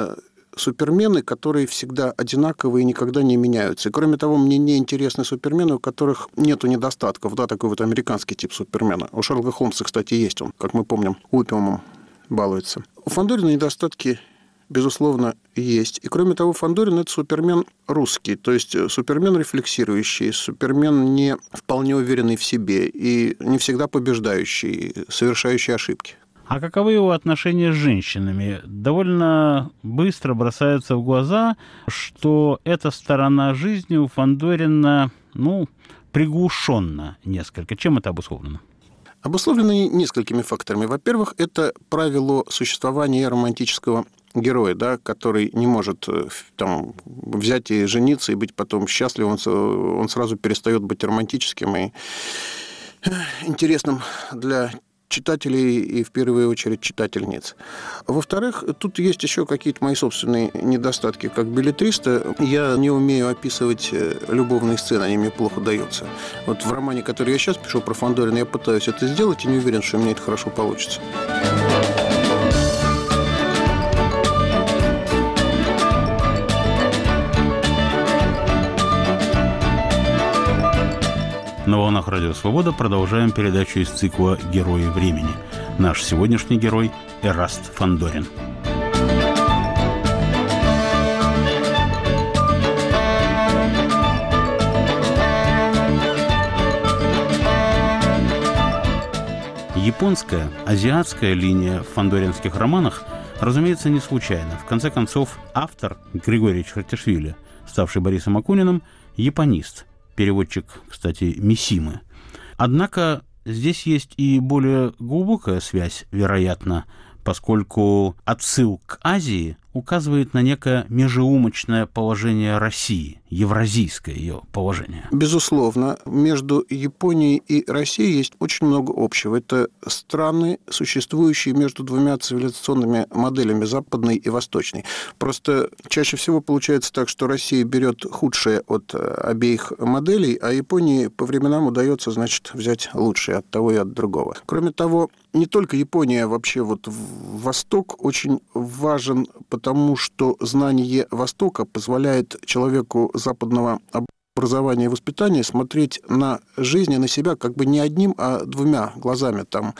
супермены, которые всегда одинаковые и никогда не меняются. И, кроме того, мне не интересны супермены, у которых нету недостатков, да, такой вот американский тип супермена. У Шерлока Холмса, кстати, есть он, как мы помним, опиумом балуется. У Фандорина недостатки, безусловно, есть. И, кроме того, Фандорин – это супермен русский, то есть супермен рефлексирующий, супермен не вполне уверенный в себе и не всегда побеждающий, совершающий ошибки. А каковы его отношения с женщинами? Довольно быстро бросается в глаза, что эта сторона жизни у Фандорина, приглушенна несколько. Чем это обусловлено? Обусловлено несколькими факторами. Во-первых, это правило существования романтического героя, да, который не может там взять и жениться и быть потом счастливым, он сразу перестает быть романтическим и интересным для читателей и, в первую очередь, читательниц. Во-вторых, тут есть еще какие-то мои собственные недостатки. Как беллетриста я не умею описывать любовные сцены, они мне плохо даются. Вот в романе, который я сейчас пишу про Фандорина, я пытаюсь это сделать и не уверен, что у меня это хорошо получится. На волнах Радио Свобода продолжаем передачу из цикла «Герои времени». Наш сегодняшний герой – Эраст Фандорин. Японская, азиатская линия в фандоринских романах, разумеется, не случайна. В конце концов, автор Григорий Чхартишвили, ставший Борисом Акуниным, японист, переводчик, кстати, Мисимы. Однако здесь есть и более глубокая связь, вероятно, поскольку отсыл к Азии указывает на некое межеумочное положение России, евразийское ее положение. Безусловно, между Японией и Россией есть очень много общего. Это страны, существующие между двумя цивилизационными моделями, западной и восточной. Просто чаще всего получается так, что Россия берет худшее от обеих моделей, а Японии по временам удается, значит, взять лучшее от того и от другого. Кроме того, не только Япония, вообще вот Восток очень важен, потому что знание Востока позволяет человеку западного образования и воспитания смотреть на жизнь и на себя как бы не одним, а двумя глазами. Там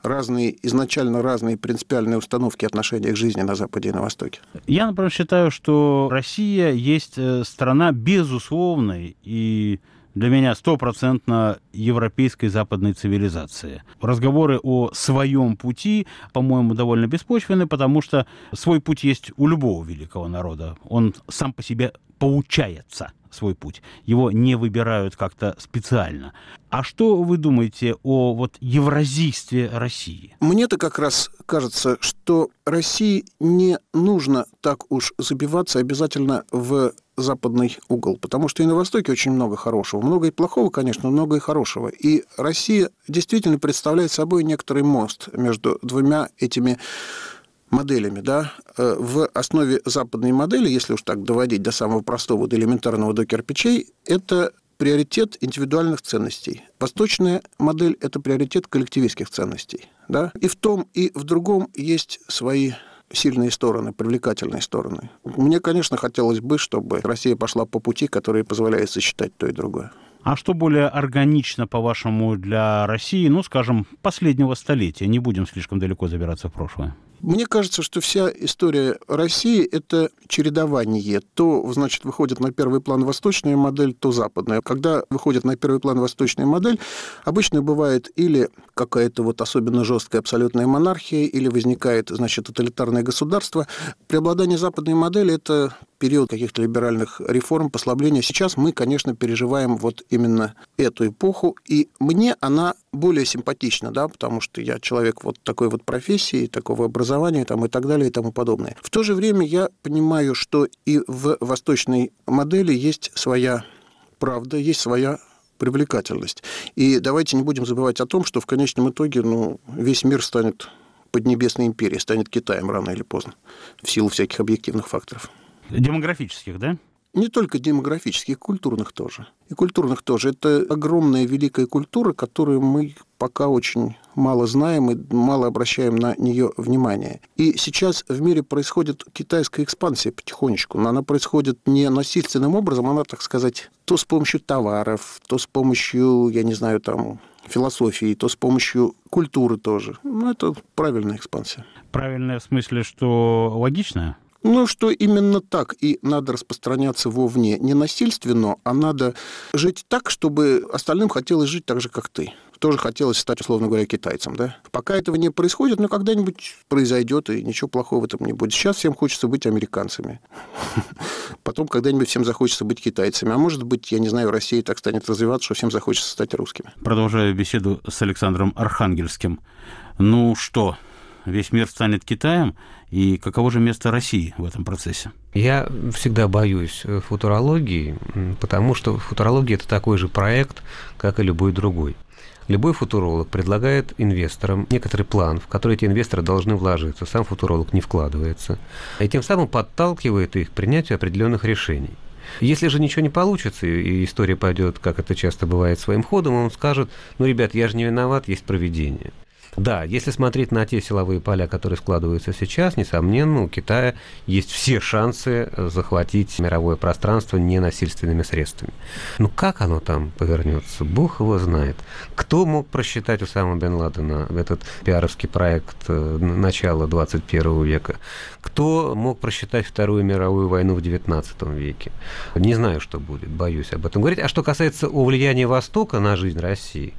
изначально разные принципиальные установки отношения к жизни на Западе и на Востоке. Я, например, считаю, что Россия есть страна безусловной и для меня 100% европейской западной цивилизации. Разговоры о своем пути, по-моему, довольно беспочвенны, потому что свой путь есть у любого великого народа. Он сам по себе получается, свой путь. Его не выбирают как-то специально. А что вы думаете о евразийстве России? Мне-то как раз кажется, что России не нужно так уж забиваться обязательно в западный угол, потому что и на Востоке очень много хорошего. Много и плохого, конечно, много и хорошего. И Россия действительно представляет собой некоторый мост между двумя этими моделями, да. В основе западной модели, если уж так доводить до самого простого, до элементарного, до кирпичей, это приоритет индивидуальных ценностей. Восточная модель – это приоритет коллективистских ценностей. Да? И в том, и в другом есть свои сильные стороны, привлекательные стороны. Мне, конечно, хотелось бы, чтобы Россия пошла по пути, который позволяет сочетать то и другое. А что более органично, по-вашему, для России, скажем, последнего столетия? Не будем слишком далеко забираться в прошлое. Мне кажется, что вся история России – это чередование. То, значит, выходит на первый план восточная модель, то западная. Когда выходит на первый план восточная модель, обычно бывает или какая-то особенно жесткая абсолютная монархия, или возникает, значит, тоталитарное государство. Преобладание западной модели – это период каких-то либеральных реформ, послабления. Сейчас мы, конечно, переживаем именно эту эпоху, и мне она более симпатична, да, потому что я человек такой профессии, такого образования и так далее и тому подобное. В то же время я понимаю, что и в восточной модели есть своя правда, есть своя привлекательность. И давайте не будем забывать о том, что в конечном итоге весь мир станет поднебесной империей, станет Китаем рано или поздно, в силу всяких объективных факторов. Демографических, да? Не только демографических, и культурных тоже. И культурных тоже. Это огромная великая культура, которую мы пока очень мало знаем и мало обращаем на нее внимание. И сейчас в мире происходит китайская экспансия потихонечку, но она происходит не насильственным образом, она, так сказать, то с помощью товаров, то с помощью, философии, то с помощью культуры тоже. Это правильная экспансия. Правильная в смысле, что логичная? Что именно так и надо распространяться вовне. Не насильственно, а надо жить так, чтобы остальным хотелось жить так же, как ты. Тоже хотелось стать, условно говоря, китайцем, да? Пока этого не происходит, но когда-нибудь произойдет, и ничего плохого в этом не будет. Сейчас всем хочется быть американцами. Потом когда-нибудь всем захочется быть китайцами. А может быть, я не знаю, Россия так станет развиваться, что всем захочется стать русскими. Продолжаю беседу с Александром Архангельским. Что, весь мир станет Китаем? И каково же место России в этом процессе? Я всегда боюсь футурологии, потому что футурология – это такой же проект, как и любой другой. Любой футуролог предлагает инвесторам некоторый план, в который эти инвесторы должны вложиться. Сам футуролог не вкладывается. И тем самым подталкивает их к принятию определенных решений. Если же ничего не получится, и история пойдет, как это часто бывает, своим ходом, он скажет: ребят, я же не виноват, есть провидение. Да, если смотреть на те силовые поля, которые складываются сейчас, несомненно, у Китая есть все шансы захватить мировое пространство ненасильственными средствами. Как оно там повернется, Бог его знает. Кто мог просчитать Усама бен Ладена, этот пиаровский проект начала 21 века? Кто мог просчитать Вторую мировую войну в 19 веке? Не знаю, что будет, боюсь об этом говорить. А что касается влияния Востока на жизнь России,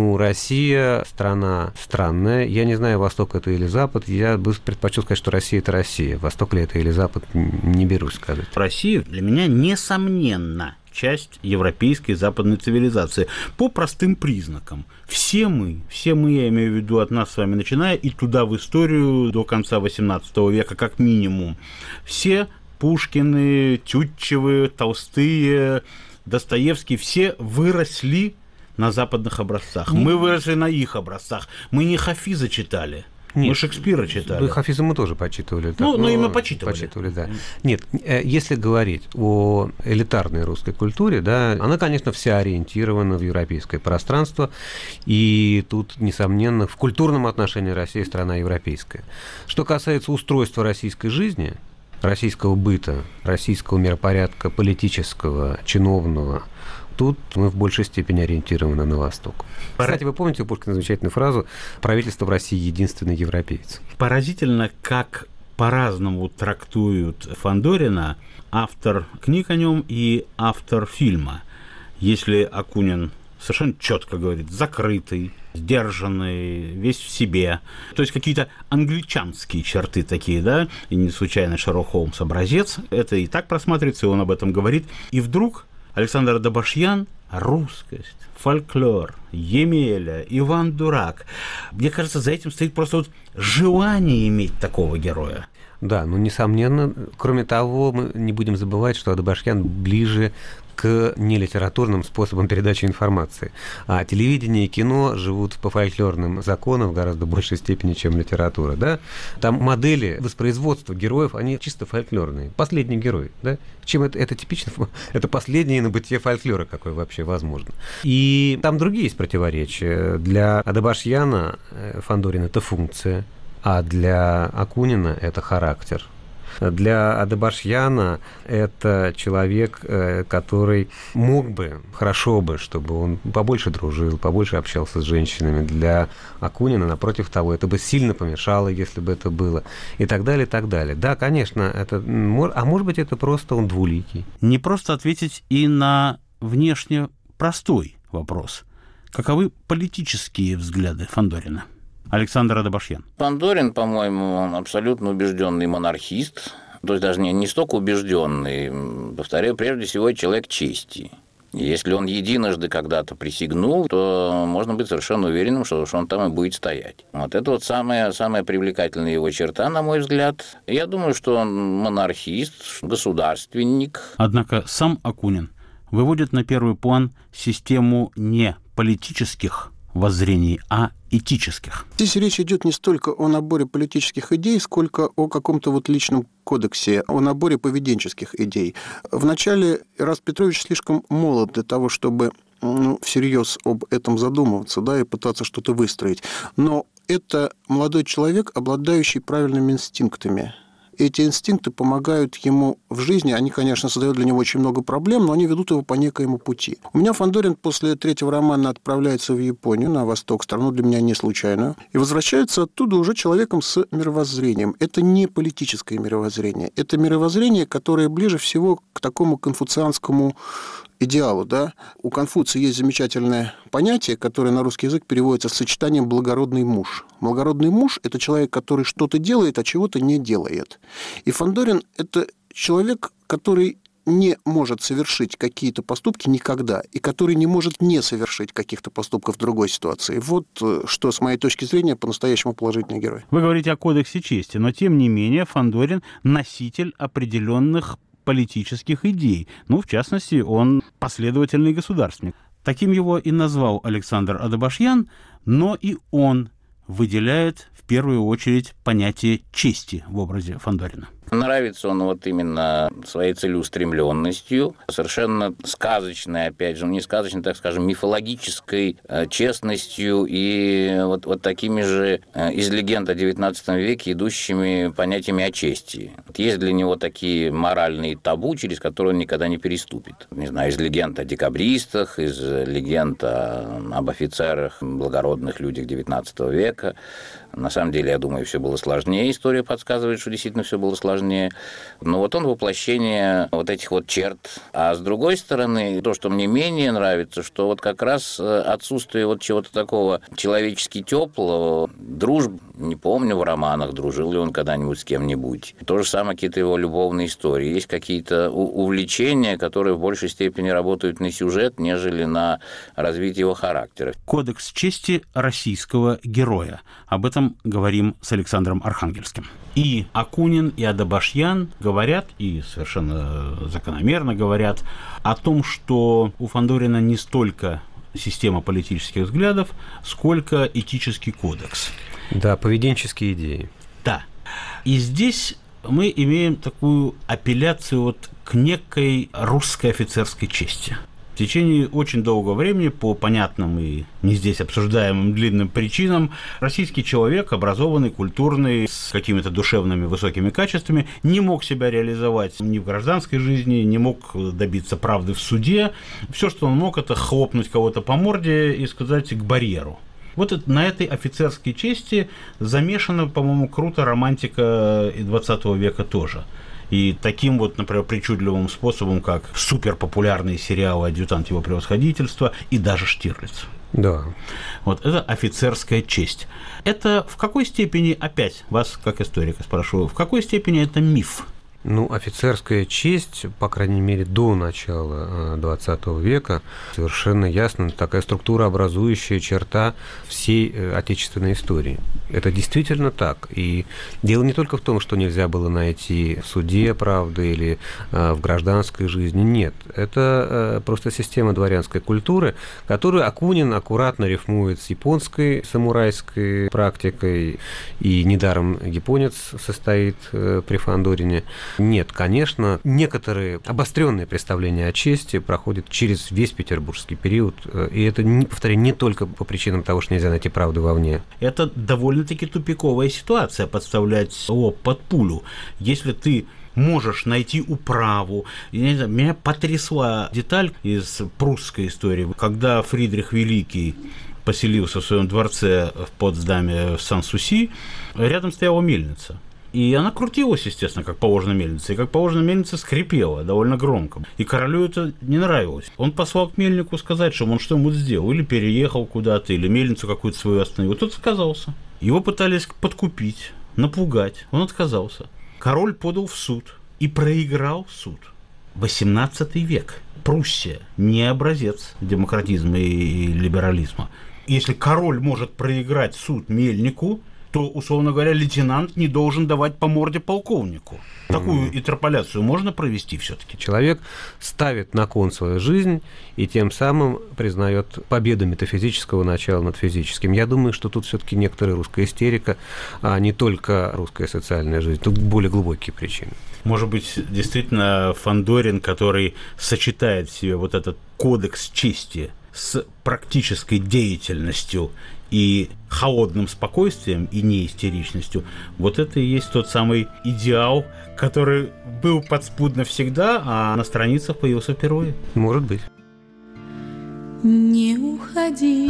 Россия страна странная. Я не знаю, Восток это или Запад. Я бы предпочел сказать, что Россия это Россия. Восток ли это или Запад, не берусь сказать. Россия для меня, несомненно, часть европейской западной цивилизации по простым признакам. Все мы, я имею в виду от нас с вами начиная, и туда в историю до конца XVIII века как минимум, все Пушкины, Тютчевы, Толстые, Достоевский, все выросли на западных образцах. Мы выросли на их образцах. Мы не Хафиза читали. Нет, мы Шекспира читали. Хафиза мы тоже почитывали. Ну, именно почитывали. Да. Нет, если говорить о элитарной русской культуре, да, она, конечно, вся ориентирована в европейское пространство, и тут, несомненно, в культурном отношении Россия страна европейская. Что касается устройства российской жизни, российского быта, российского миропорядка политического, чиновного, тут мы в большей степени ориентированы на Восток. Кстати, вы помните у Пушкина замечательную фразу «Правительство в России единственный европеец». Поразительно, как по-разному трактуют Фандорина автор книг о нем и автор фильма. Если Акунин совершенно четко говорит «закрытый», сдержанный, весь в себе. То есть какие-то англичанские черты такие, да, и не случайно Шерлок Холмс образец. Это и так просматривается, и он об этом говорит. И вдруг Александр Адабашьян – русскость, фольклор, Емеля, Иван Дурак. Мне кажется, за этим стоит просто вот желание иметь такого героя. Да, ну, несомненно. Кроме того, мы не будем забывать, что Адабашьян ближе к нелитературным способам передачи информации. А телевидение и кино живут по фольклорным законам в гораздо большей степени, чем литература. Да? Там модели воспроизводства героев, они чисто фольклорные. Последний герой. Да? Чем это типично? Это последнее на бытие фольклора, какое вообще возможно. И там другие есть противоречия. Для Адабашьяна Фандорин – это функция, а для Акунина – это характер. Для Адабашьяна это человек, который мог бы, хорошо бы, чтобы он побольше дружил, побольше общался с женщинами. Для Акунина, напротив того, это бы сильно помешало, если бы это было. И так далее, и так далее. Да, конечно, это... А может быть, это просто он двуликий. Не просто ответить и на внешне простой вопрос. Каковы политические взгляды Фандорина? Александр Адабашьян. Фандорин, по-моему, он абсолютно убежденный монархист. То есть даже не столько убежденный, повторяю, прежде всего, человек чести. И если он единожды когда-то присягнул, то можно быть совершенно уверенным, что он там и будет стоять. Вот это вот самая привлекательная его черта, на мой взгляд. Я думаю, что он монархист, государственник. Однако сам Акунин выводит на первый план систему не политических воззрений, а этических. Здесь речь идет не столько о наборе политических идей, сколько о каком-то вот личном кодексе, о наборе поведенческих идей. Вначале Эраст Петрович слишком молод для того, чтобы всерьез об этом задумываться, да, и пытаться что-то выстроить. Но это молодой человек, обладающий правильными инстинктами. Эти инстинкты помогают ему в жизни. Они, конечно, создают для него очень много проблем, но они ведут его по некоему пути. У меня Фандорин после третьего романа отправляется в Японию, на восток, страну для меня не случайную, и возвращается оттуда уже человеком с мировоззрением. Это не политическое мировоззрение. Это мировоззрение, которое ближе всего к такому конфуцианскому идеалу. Да? У Конфуция есть замечательное понятие, которое на русский язык переводится с сочетанием «благородный муж». Благородный муж – это человек, который что-то делает, а чего-то не делает. И Фандорин – это человек, который не может совершить какие-то поступки никогда, и который не может не совершить каких-то поступков в другой ситуации. Вот что, с моей точки зрения, по-настоящему положительный герой. Вы говорите о кодексе чести, но, тем не менее, Фандорин – носитель определенных политических идей. Ну, в частности, он последовательный государственник. Таким его и назвал Александр Адабашьян, но и он выделяет в первую очередь понятие чести в образе Фандорина. Нравится он вот именно своей целеустремленностью, совершенно сказочной, опять же, не сказочной, так скажем, мифологической честностью и вот такими же из легенд о XIX веке идущими понятиями о чести. Есть для него такие моральные табу, через которые он никогда не переступит. Не знаю, из легенд о декабристах, из легенд об офицерах, благородных людях XIX века. На самом деле, я думаю, все было сложнее. История подсказывает, что действительно все было сложнее. Но вот он воплощение вот этих вот черт. А с другой стороны, то, что мне менее нравится, что вот как раз отсутствие вот чего-то такого человечески теплого, дружбы, Не помню в романах, дружил ли он когда-нибудь с кем-нибудь. То же самое какие-то его любовные истории. Есть какие-то увлечения, которые в большей степени работают на сюжет, нежели на развитие его характера. Кодекс чести российского героя. Об этом говорим с Александром Архангельским. И Акунин, и Адабашьян говорят, и совершенно закономерно говорят, о том, что у Фандорина не столько система политических взглядов, сколько этический кодекс. Да, поведенческие идеи. Да. И здесь мы имеем такую апелляцию вот к некой русской офицерской чести. В течение очень долгого времени, по понятным и не здесь обсуждаемым длинным причинам, российский человек, образованный, культурный, с какими-то душевными высокими качествами, не мог себя реализовать ни в гражданской жизни, не мог добиться правды в суде. Все, что он мог, это хлопнуть кого-то по морде и сказать к барьеру. Вот на этой офицерской чести замешана, по-моему, круто романтика и 20 века тоже. И таким вот, например, причудливым способом, как суперпопулярные сериалы «Адъютант его превосходительства» и даже «Штирлиц». Да. Вот это офицерская честь. Это в какой степени, опять вас, как историка, спрашиваю, в какой степени это миф? Ну, офицерская честь, по крайней мере, до начала XX века, совершенно ясно, такая структурообразующая черта всей отечественной истории. Это действительно так. И дело не только в том, что нельзя было найти в суде правды или в гражданской жизни. Нет. Это просто система дворянской культуры, которую Акунин аккуратно рифмует с японской самурайской практикой. И недаром японец состоит при Фандорине. Нет, конечно, некоторые обостренные представления о чести проходят через весь петербургский период, и это, повторяю, не только по причинам того, что нельзя найти правду вовне. Это довольно-таки тупиковая ситуация, подставлять лоб под пулю. Если ты можешь найти управу. Я не знаю, меня потрясла деталь из прусской истории, когда Фридрих Великий поселился в своем дворце в Потсдаме в Сан-Суси, рядом стояла мельница. И она крутилась, естественно, как положено мельница. И как положено мельница скрипела довольно громко. И королю это не нравилось. Он послал к мельнику сказать, что он что-нибудь сделал. Или переехал куда-то, или мельницу какую-то свою остановил. Тот отказался. Его пытались подкупить, напугать. Он отказался. Король подал в суд и проиграл суд. 18 век. Пруссия не образец демократизма и либерализма. Если король может проиграть суд мельнику, то, условно говоря, лейтенант не должен давать по морде полковнику. Такую интерполяцию можно провести все-таки? Человек ставит на кон свою жизнь и тем самым признает победу метафизического начала над физическим. Я думаю, что тут все-таки некоторая русская истерика, а не только русская социальная жизнь. Тут более глубокие причины. Может быть, действительно, Фандорин, который сочетает в себе вот этот кодекс чести с практической деятельностью и холодным спокойствием, и неистеричностью, вот это и есть тот самый идеал, который был подспудно всегда, а на страницах появился впервые. Может быть. Не уходи,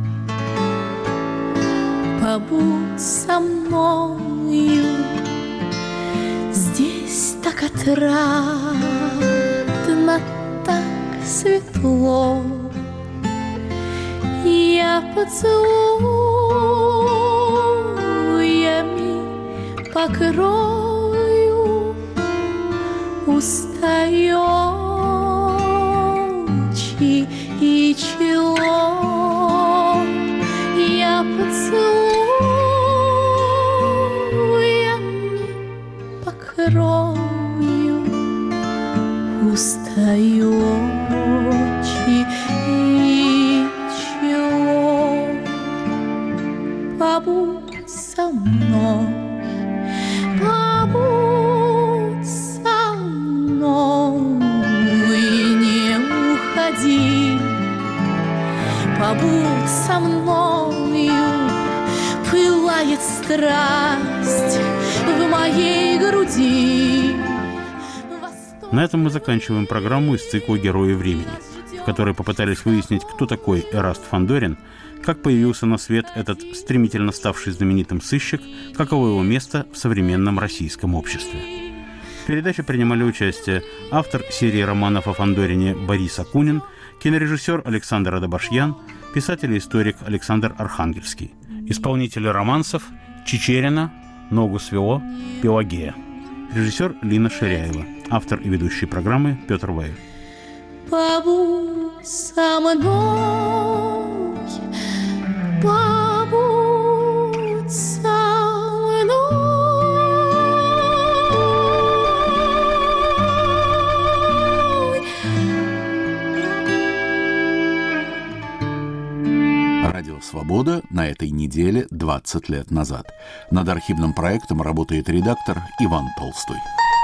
побудь со мною, здесь так отрадно, так светло. Я поцелуями покрою уста и очи и чело. Я поцелуями покрою уста и очи и чело. Побудь со мной, побудь со мной, не уходи. Побудь со мною, пылает страсть в моей груди. На этом мы заканчиваем программу из цикла «Герои времени», в которой попытались выяснить, кто такой Эраст Фандорин, как появился на свет этот стремительно ставший знаменитым сыщик, каково его место в современном российском обществе. В передаче принимали участие автор серии романов о Фандорине Борис Акунин, кинорежиссер Александр Адабашьян, писатель и историк Александр Архангельский, исполнители романсов Чичерина, «Ногу свело», «Пелагея». Режиссер Лина Ширяева. Автор и ведущий программы Петр Ваев. Побудь со мной, побудь со мной. Радио «Свобода» на этой неделе 20 лет назад. Над архивным проектом работает редактор Иван Толстой.